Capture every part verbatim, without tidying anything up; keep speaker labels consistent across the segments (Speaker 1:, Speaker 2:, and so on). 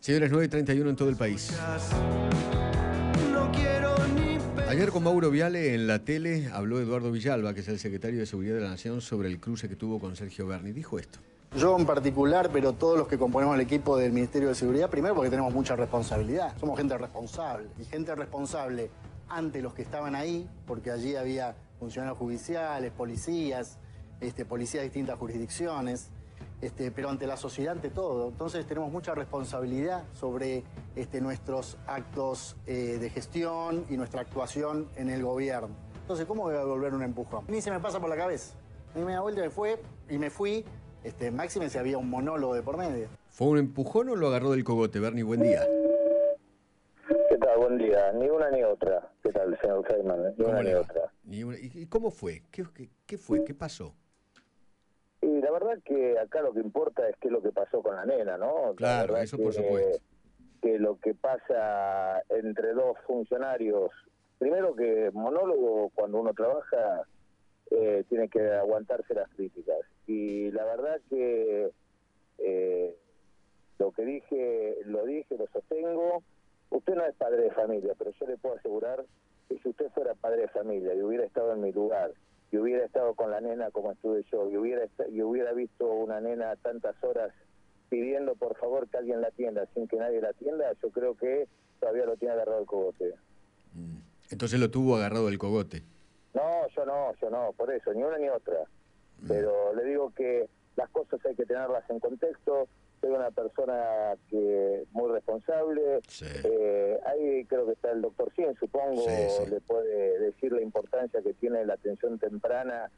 Speaker 1: Señores, nueve y treinta y uno en todo el país. Ayer con Mauro Viale en la tele habló Eduardo Villalba, que es el secretario de Seguridad de la Nación, sobre el cruce que tuvo con Sergio Berni. Dijo esto.
Speaker 2: Yo en particular, pero todos los que componemos el equipo del Ministerio de Seguridad, primero porque tenemos mucha responsabilidad. Somos gente responsable. Y gente responsable ante los que estaban ahí, porque allí había funcionarios judiciales, policías, este, policías de distintas jurisdicciones, este, pero ante la sociedad, ante todo. Entonces tenemos mucha responsabilidad sobre este, nuestros actos eh, de gestión y nuestra actuación en el gobierno. Entonces, ¿cómo voy a devolver un empujón? A mí se me pasa por la cabeza. A mí me da vuelta, me fue y me fui. Este, máxime si había un monólogo de por medio.
Speaker 1: ¿Fue un empujón o lo agarró del cogote? Berni, buen día.
Speaker 3: ¿Qué tal? Buen día. Ni una ni otra. ¿Qué tal, señor Feynman? Ni una ni otra.
Speaker 1: Ni una... ¿Y cómo fue? ¿Qué, qué, ¿Qué fue? ¿Qué pasó?
Speaker 3: Y la verdad que acá lo que importa es qué es lo que pasó con la nena, ¿no?
Speaker 1: Claro, eso
Speaker 3: que,
Speaker 1: por supuesto.
Speaker 3: Que lo que pasa entre dos funcionarios, primero que monólogo cuando uno trabaja eh, tiene que aguantarse las críticas. Y la verdad que eh, lo que dije, lo dije, lo sostengo. Usted no es padre de familia, pero yo le puedo asegurar que si usted fuera padre de familia y hubiera estado en mi lugar, y hubiera estado con la nena como estuve yo, y hubiera, y hubiera visto una nena tantas horas pidiendo por favor que alguien la atienda sin que nadie la atienda, yo creo que todavía lo tiene agarrado el cogote.
Speaker 1: Entonces lo tuvo agarrado el cogote.
Speaker 3: No, yo no, yo no, por eso, ni una ni otra. Mm. Pero le digo que las cosas hay que tenerlas en contexto. Soy una persona que muy responsable.
Speaker 1: Sí.
Speaker 3: Eh, ahí creo que está el doctor Cien, supongo, sí, sí. Le puede decir la importancia que tiene la atención temprana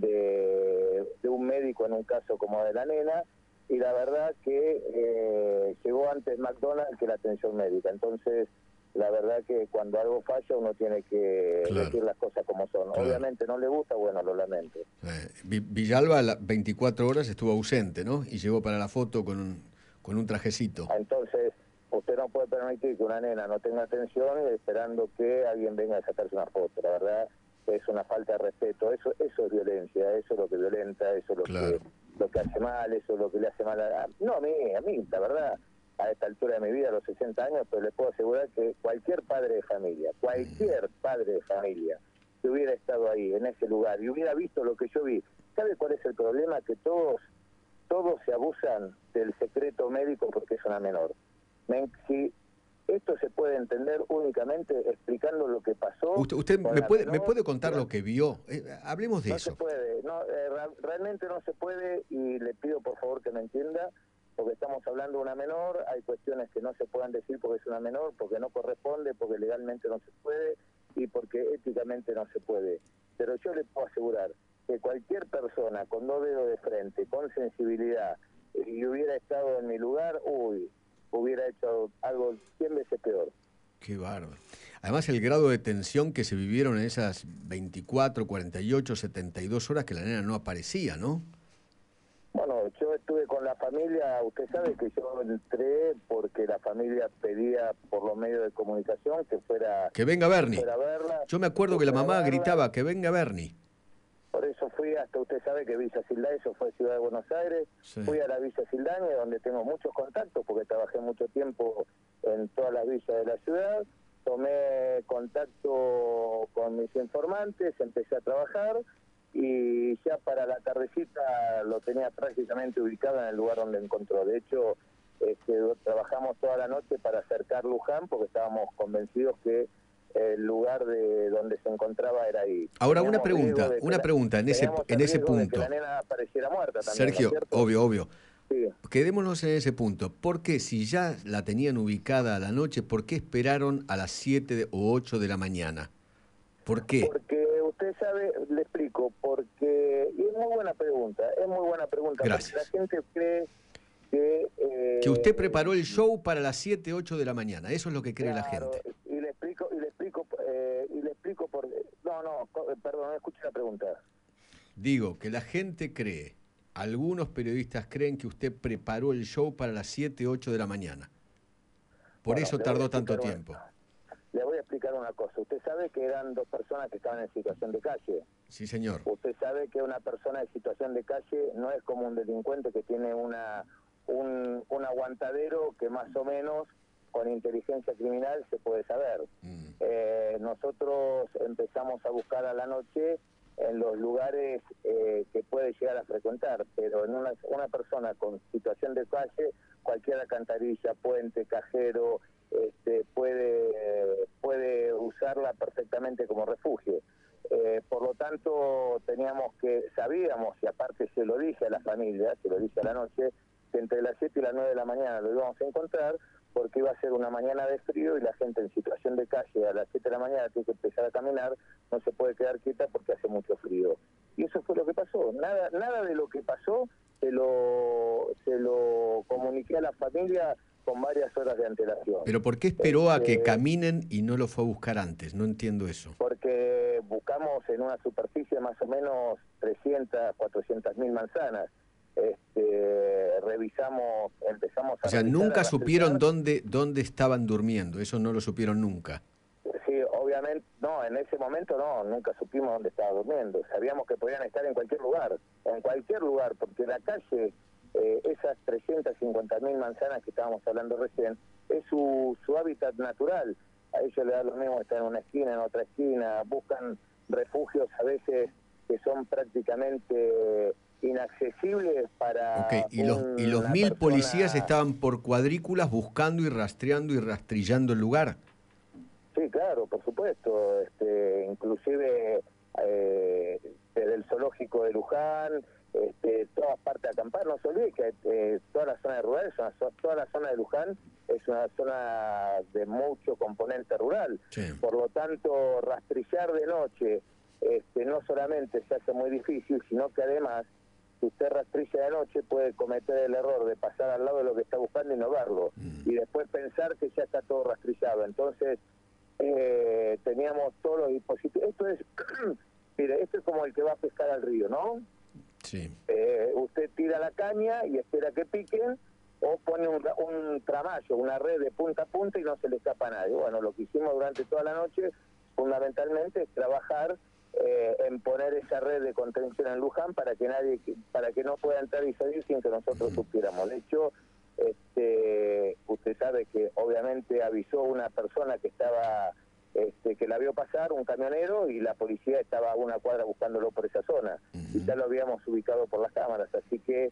Speaker 3: de, de un médico en un caso como de la nena. Y la verdad que eh, llegó antes McDonald's que la atención médica. Entonces, la verdad que cuando algo falla uno tiene que claro. decir las cosas como son. Claro. Obviamente no le gusta, bueno, lo lamento.
Speaker 1: Eh, Villalba las veinticuatro horas estuvo ausente, ¿no? Y llegó para la foto con un, con un trajecito.
Speaker 3: Entonces, usted no puede permitir que una nena no tenga atención esperando que alguien venga a sacarse una foto. La verdad es una falta de respeto. Eso eso es violencia, eso es lo que violenta, eso es lo, claro. que, lo que hace mal, eso es lo que le hace mal a... No a mí, a mí, la verdad... a esta altura de mi vida, a los sesenta años, pero les puedo asegurar que cualquier padre de familia, cualquier padre de familia que hubiera estado ahí, en ese lugar, y hubiera visto lo que yo vi, ¿sabe cuál es el problema? Que todos todos se abusan del secreto médico porque es una menor. Si esto se puede entender únicamente explicando lo que pasó...
Speaker 1: Usted, usted me, puede, menor, ¿me puede contar no, lo que vio? Eh, hablemos de
Speaker 3: no
Speaker 1: eso.
Speaker 3: No se puede, no, eh, realmente no se puede, y le pido por favor que me entienda, porque estamos hablando de una menor, hay cuestiones que no se puedan decir porque es una menor, porque no corresponde, porque legalmente no se puede y porque éticamente no se puede. Pero yo le puedo asegurar que cualquier persona con dos dedos de frente, con sensibilidad, y hubiera estado en mi lugar, uy, hubiera hecho algo cien veces peor.
Speaker 1: Qué bárbaro. Además, el grado de tensión que se vivieron en esas veinticuatro, cuarenta y ocho, setenta y dos horas que la nena no aparecía, ¿no?
Speaker 3: Bueno, yo estuve con la familia, usted sabe que yo entré porque la familia pedía por los medios de comunicación que fuera...
Speaker 1: Que venga Berni.
Speaker 3: Que fuera a verla,
Speaker 1: yo me acuerdo que, que la mamá gritaba, que venga Berni.
Speaker 3: Por eso fui hasta, usted sabe que Villa Sildaña, eso fue Ciudad de Buenos Aires, sí. Fui a la Villa Sildaña, donde tengo muchos contactos, porque trabajé mucho tiempo en todas las villas de la ciudad, tomé contacto con mis informantes, empecé a trabajar, y ya para la tardecita lo tenía prácticamente ubicado en el lugar donde encontró. De hecho, este, trabajamos toda la noche para acercar Luján porque estábamos convencidos que el lugar de donde se encontraba era ahí.
Speaker 1: Ahora teníamos una pregunta, una la, pregunta en ese en ese punto.
Speaker 3: De que la nena apareciera muerta también,
Speaker 1: Sergio,
Speaker 3: ¿no es
Speaker 1: obvio, obvio.
Speaker 3: Sí.
Speaker 1: Quedémonos en ese punto. ¿Por qué, si ya la tenían ubicada a la noche, por qué esperaron a las siete o ocho de la mañana? ¿Por qué?
Speaker 3: Porque usted sabe, le explico, porque y es muy buena pregunta, es muy buena pregunta.
Speaker 1: Gracias.
Speaker 3: Porque la gente cree que... Eh,
Speaker 1: que usted preparó el show para las siete, ocho de la mañana, eso es lo que cree
Speaker 3: claro,
Speaker 1: la gente.
Speaker 3: Y le explico, y le explico, eh, y le explico por... No, no, perdón, no escuché la pregunta.
Speaker 1: Digo, que la gente cree, algunos periodistas creen que usted preparó el show para las siete, ocho de la mañana. Por bueno, eso tardó tanto una... tiempo.
Speaker 3: Le voy a explicar una cosa. Usted sabe que eran dos personas que estaban en situación de calle.
Speaker 1: Sí, señor.
Speaker 3: Usted sabe que una persona en situación de calle no es como un delincuente que tiene una un, un aguantadero que más o menos con inteligencia criminal se puede saber. Mm. Eh, nosotros empezamos a buscar a la noche en los lugares eh, que puede llegar a frecuentar, pero en una, una persona con situación de calle, cualquier alcantarilla, puente, cajero, este, puede, puede usarla perfectamente como refugio. Eh, por lo tanto, teníamos que, sabíamos, y aparte se lo dije a la familia, se lo dije a la noche, que entre las siete y las nueve de la mañana lo íbamos a encontrar, porque iba a ser una mañana de frío y la gente en situación de calle a las siete de la mañana tiene que empezar a caminar, no se puede quedar quieta porque hace mucho frío. Y eso fue lo que pasó. Nada nada de lo que pasó se lo, se lo comuniqué a la familia con varias horas de antelación.
Speaker 1: ¿Pero por qué esperó este, a que caminen y no lo fue a buscar antes? No entiendo eso.
Speaker 3: Porque buscamos en una superficie más o menos trescientas, cuatrocientas mil manzanas. Este, revisamos, empezamos a...
Speaker 1: O sea,
Speaker 3: revisar,
Speaker 1: nunca
Speaker 3: a
Speaker 1: supieron dónde, dónde estaban durmiendo, eso no lo supieron nunca.
Speaker 3: Sí, obviamente, no, en ese momento no, nunca supimos dónde estaba durmiendo. Sabíamos que podían estar en cualquier lugar, en cualquier lugar, porque la calle, eh, esas trescientas cincuenta mil manzanas que estábamos hablando recién, es su, su hábitat natural. A ellos les da lo mismo estar en una esquina, en otra esquina, buscan refugios a veces que son prácticamente inaccesibles para...
Speaker 1: Okay. ¿Y los, y los mil
Speaker 3: persona...
Speaker 1: policías estaban por cuadrículas buscando y rastreando y rastrillando el lugar?
Speaker 3: Sí, claro, por supuesto. Este, inclusive eh, desde el zoológico de Luján, este, todas partes de acampar. No se olvide que eh, toda la zona de rural, es una, toda la zona de Luján es una zona de mucho componente rural.
Speaker 1: Sí.
Speaker 3: Por lo tanto, rastrillar de noche este, no solamente se hace muy difícil, sino que además, si usted rastrilla de noche, puede cometer el error de pasar al lado de lo que está buscando y no verlo. Mm. Y después pensar que ya está todo rastrillado. Entonces, eh, teníamos todos los dispositivos. Esto es, mire, esto es como el que va a pescar al río, ¿no?
Speaker 1: Sí.
Speaker 3: Eh, usted tira la caña y espera que piquen, o pone un, un tramallo, una red de punta a punta y no se le escapa a nadie. Bueno, lo que hicimos durante toda la noche, fundamentalmente, es trabajar Eh, en poner esa red de contención en Luján para que nadie, para que no pueda entrar y salir sin que nosotros supiéramos. De hecho, este, usted sabe que obviamente avisó una persona que estaba, este, que la vio pasar, un camionero, y la policía estaba a una cuadra buscándolo por esa zona. Uh-huh. Y ya lo habíamos ubicado por las cámaras, así que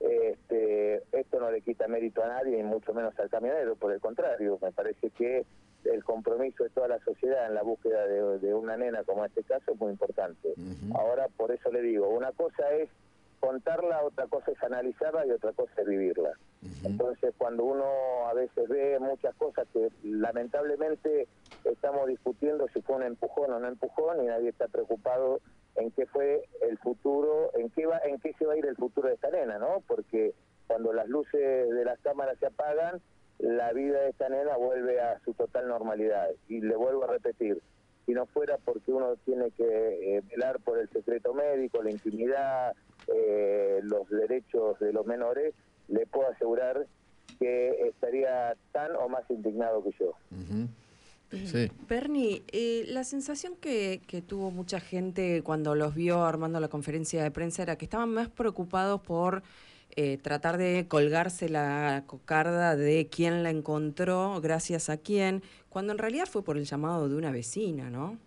Speaker 3: este, esto no le quita mérito a nadie, y mucho menos al camionero, por el contrario, me parece que el compromiso de toda la sociedad en la búsqueda de, de una nena como este caso es muy importante. Uh-huh. Ahora, por eso le digo, una cosa es contarla, otra cosa es analizarla y otra cosa es vivirla. Uh-huh. Entonces, cuando uno a veces ve muchas cosas que lamentablemente estamos discutiendo si fue un empujón o no empujón, y nadie está preocupado en qué fue el futuro, en qué va, en qué se va a ir el futuro de esta nena, ¿no? Porque cuando las luces de las cámaras se apagan, la vida de esta nena vuelve a su total normalidad. Y le vuelvo a repetir, si no fuera porque uno tiene que eh, velar por el secreto médico, la intimidad, eh, los derechos de los menores, le puedo asegurar que estaría tan o más indignado que yo.
Speaker 1: Uh-huh. Sí.
Speaker 4: Bernie, eh, la sensación que, que tuvo mucha gente cuando los vio armando la conferencia de prensa era que estaban más preocupados por Eh, tratar de colgarse la cocarda de quién la encontró, gracias a quién, cuando en realidad fue por el llamado de una vecina, ¿no?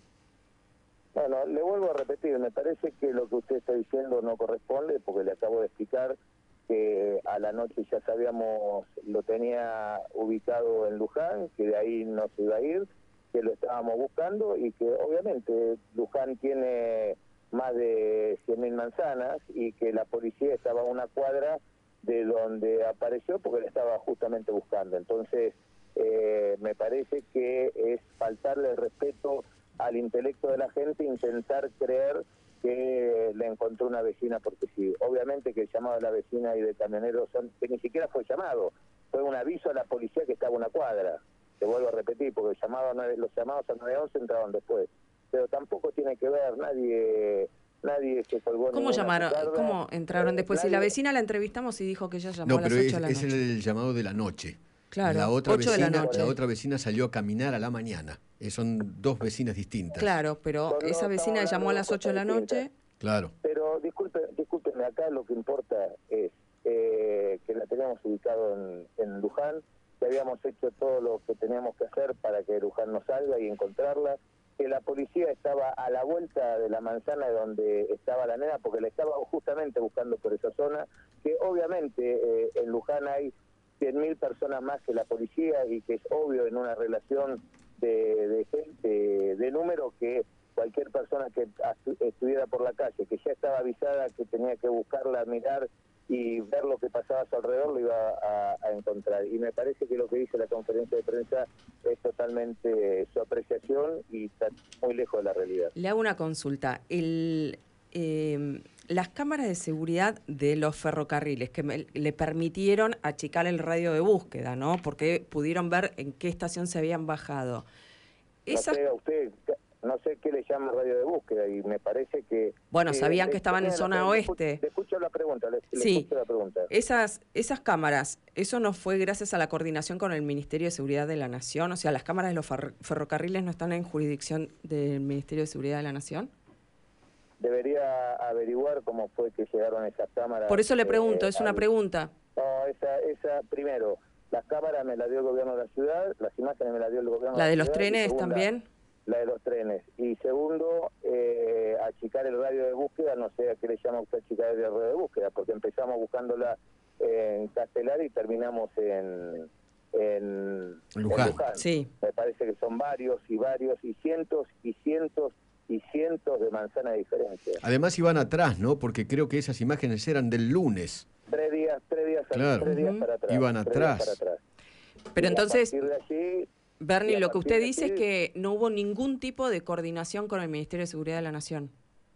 Speaker 3: Bueno, le vuelvo a repetir, me parece que lo que usted está diciendo no corresponde, porque le acabo de explicar que a la noche ya sabíamos, lo tenía ubicado en Luján, que de ahí no se iba a ir, que lo estábamos buscando, y que obviamente Luján tiene más de cien mil manzanas, y que la policía estaba a una cuadra de donde apareció porque la estaba justamente buscando. Entonces, eh, me parece que es faltarle el respeto al intelecto de la gente intentar creer que le encontró una vecina porque sí. Obviamente que el llamado de la vecina y del camionero son, que ni siquiera fue llamado, fue un aviso a la policía que estaba a una cuadra. Te vuelvo a repetir, porque el llamado a nueve, los llamados a nueve once entraron después. Pero tampoco tiene que ver, nadie nadie se colgó.
Speaker 4: ¿Cómo llamaron? Cucarda. ¿Cómo entraron después? Si eh, la vecina la entrevistamos y dijo que ella llamó
Speaker 1: no,
Speaker 4: a las ocho de la
Speaker 1: es,
Speaker 4: noche.
Speaker 1: No, pero es el llamado de la noche.
Speaker 4: Claro,
Speaker 1: la otra
Speaker 4: ocho
Speaker 1: vecina,
Speaker 4: de la noche.
Speaker 1: La otra vecina salió a caminar a la mañana. Eh, son dos vecinas distintas.
Speaker 4: Claro, pero Son esa vecina llamó a las ocho de la noche.
Speaker 3: Distintas.
Speaker 1: Claro.
Speaker 3: Pero disculpe, discúlpenme, acá lo que importa es eh, que la tenemos teníamos ubicado en, en Luján, que habíamos hecho todo lo que teníamos que hacer para que Luján no salga y encontrarla, que la policía estaba a la vuelta de la manzana donde estaba la nena, porque la estaba justamente buscando por esa zona, que obviamente eh, en Luján hay cien mil personas más que la policía y que es obvio en una relación de, de gente, de número, que cualquier persona que estuviera por la calle, que ya estaba avisada que tenía que buscarla, mirar y ver lo que pasaba a su alrededor, lo iba a, a encontrar. Y me parece que lo que dice la conferencia de prensa es totalmente su apreciación y está muy lejos de la realidad.
Speaker 4: Le hago una consulta. El, eh, las cámaras de seguridad de los ferrocarriles que me, le permitieron achicar el radio de búsqueda, ¿no? Porque pudieron ver en qué estación se habían bajado. Esas...
Speaker 3: No sé, a usted, no sé qué le llama radio de búsqueda y me parece que...
Speaker 4: Bueno,
Speaker 3: eh,
Speaker 4: sabían que
Speaker 3: eh,
Speaker 4: estaban en zona
Speaker 3: le,
Speaker 4: oeste.
Speaker 3: Le escucho la pregunta, le, le
Speaker 4: sí,
Speaker 3: escucho la pregunta.
Speaker 4: Esas, esas cámaras, ¿eso no fue gracias a la coordinación con el Ministerio de Seguridad de la Nación? O sea, ¿las cámaras de los ferrocarriles no están en jurisdicción del Ministerio de Seguridad de la Nación?
Speaker 3: Debería averiguar cómo fue que llegaron esas cámaras.
Speaker 4: Por eso le pregunto, eh, es una
Speaker 3: al...
Speaker 4: pregunta.
Speaker 3: No, esa, esa, primero, las cámaras me las dio el gobierno de la ciudad, las imágenes me las dio el gobierno de la ciudad.
Speaker 4: ¿La de los trenes
Speaker 3: segunda,
Speaker 4: también?
Speaker 3: La de los trenes. Y segundo, eh, achicar el radio de búsqueda, no sé a qué le llama usted achicar el radio de búsqueda, porque empezamos buscándola en Castelar y terminamos en, en,
Speaker 1: Luján.
Speaker 3: en Luján.
Speaker 4: Sí.
Speaker 3: Me parece que son varios y varios y cientos y cientos y cientos de manzanas de diferencia.
Speaker 1: Además iban atrás, ¿no? Porque creo que esas imágenes eran del lunes.
Speaker 3: Tres días, tres días,
Speaker 1: claro.
Speaker 3: tres días
Speaker 4: uh-huh.
Speaker 3: para atrás.
Speaker 1: Iban atrás.
Speaker 3: Para atrás.
Speaker 4: Pero
Speaker 3: y
Speaker 4: entonces,
Speaker 3: allí,
Speaker 4: Bernie, lo que usted dice
Speaker 3: allí,
Speaker 4: es que no hubo ningún tipo de coordinación con el Ministerio de Seguridad de la Nación.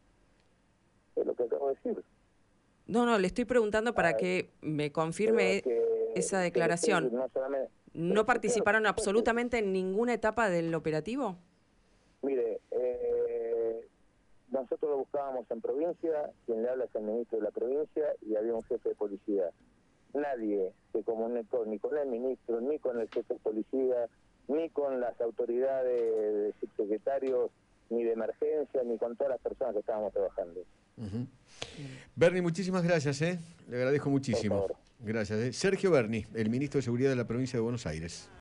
Speaker 3: Es lo que acabo de decir.
Speaker 4: No, no, le estoy preguntando para
Speaker 3: ah,
Speaker 4: que me confirme
Speaker 3: que,
Speaker 4: esa declaración.
Speaker 3: Que no, solamente,
Speaker 4: ¿No participaron claro, absolutamente en ninguna etapa del operativo?
Speaker 3: Mire, eh, nosotros lo buscábamos en provincia, quien le habla es el ministro de la provincia y había un jefe de policía. Nadie se comunicó ni con el ministro, ni con el jefe de policía, ni con las autoridades, subsecretarios, ni de emergencia, ni con todas las personas que estábamos trabajando.
Speaker 1: Uh-huh. Bernie, muchísimas gracias, ¿eh? Le agradezco muchísimo. Gracias. ¿eh? Sergio Berni, el ministro de Seguridad de la provincia de Buenos Aires.